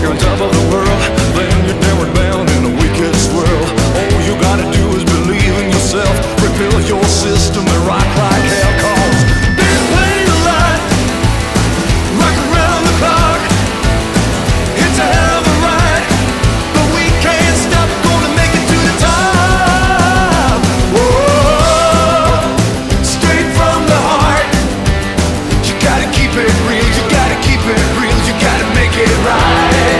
you're on top of the world, then you're downward bound in the weakest world. All you gotta do is believe in yourself, rebuild your system and rock like hell. Cause there's plenty of light, rock around the clock. It's a hell of a ride, but we can't stop. Gonna make it to the top. Whoa, straight from the heart. You gotta keep it real, you gotta keep it real, you gotta make it right.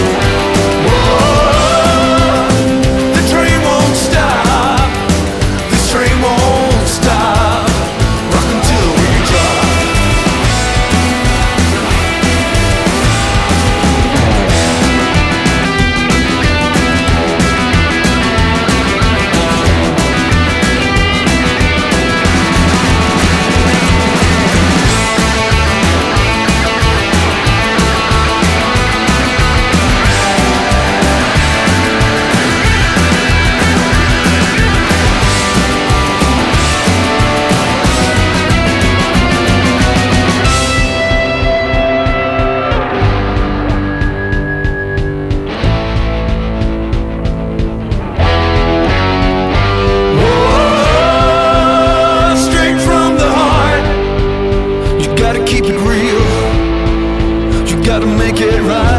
Whoa, the train won't stop, this train won't stop, rock until we drop. Keep it real, you gotta make it right.